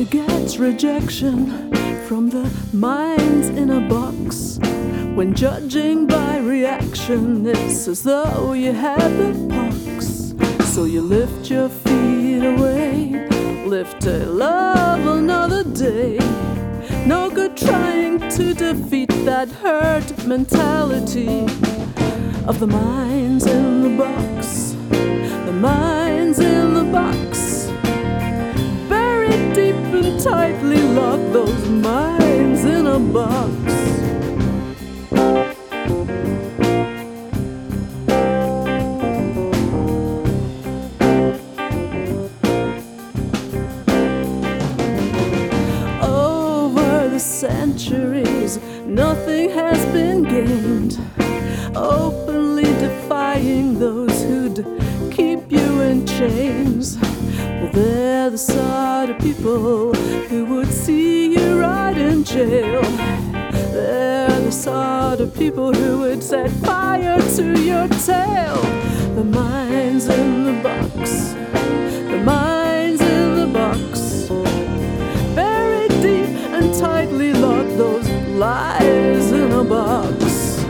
only gets rejection from the minds in a box. When judging by reaction, it's as though you had the pox. So you lift your feet away, lift a love another day. No good trying to defeat that hurt mentality of the minds in the box. The minds in the box, buried deep and tightly locked, those minds in a box. Over the centuries, nothing has been gained, openly defying those who'd keep you in chains. Well, they're the sort of people who would see you right in jail. They're the sort of people who would set fire to your tail. The minds in the box, the minds in the box, buried deep and tightly locked, those lies in a box.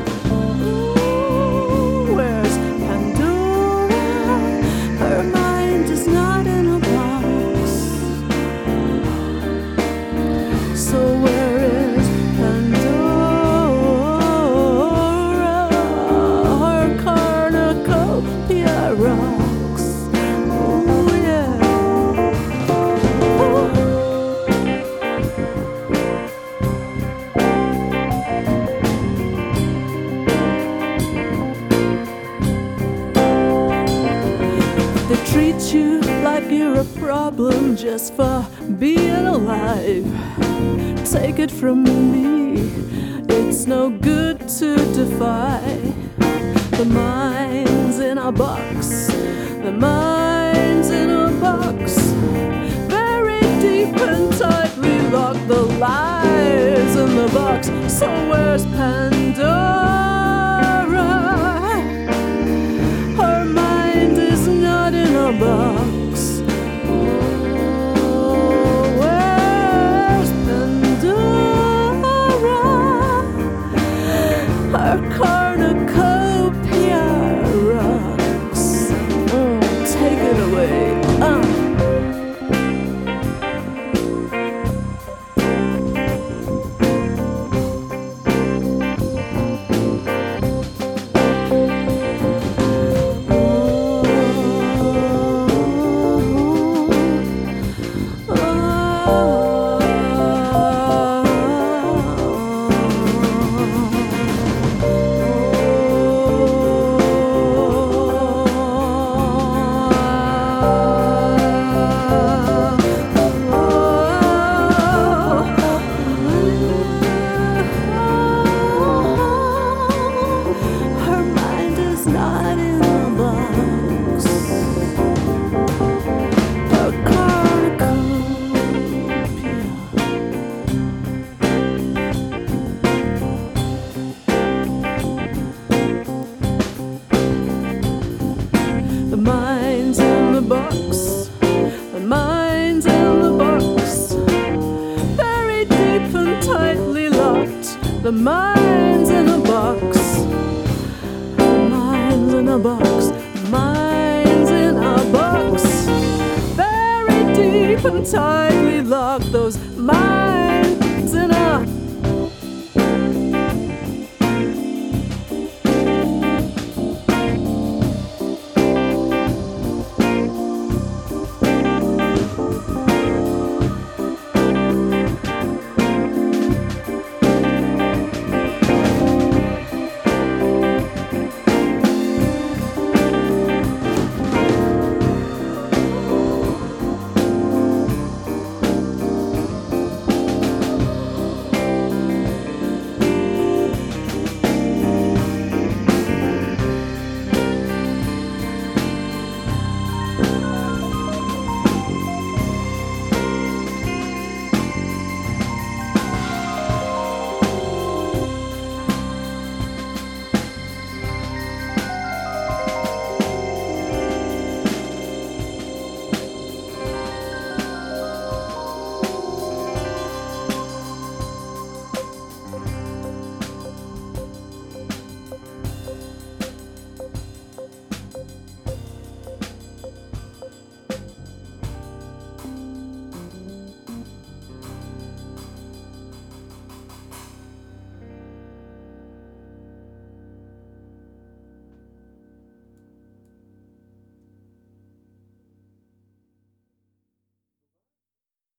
They treat you like you're a problem just for being alive. Take it from me, it's no good to defy the minds in a box, the minds in a box, buried deep and tightly locked, the lies in the box. So where's Pandora? Her mind is not in a box. Oh, where's Pandora? Her cornucopia rocks. Take it away. The minds in the box, the minds in the box, buried deep and tightly locked, the minds in a box, the minds in a box, minds in a box, buried deep and tightly locked, those minds in a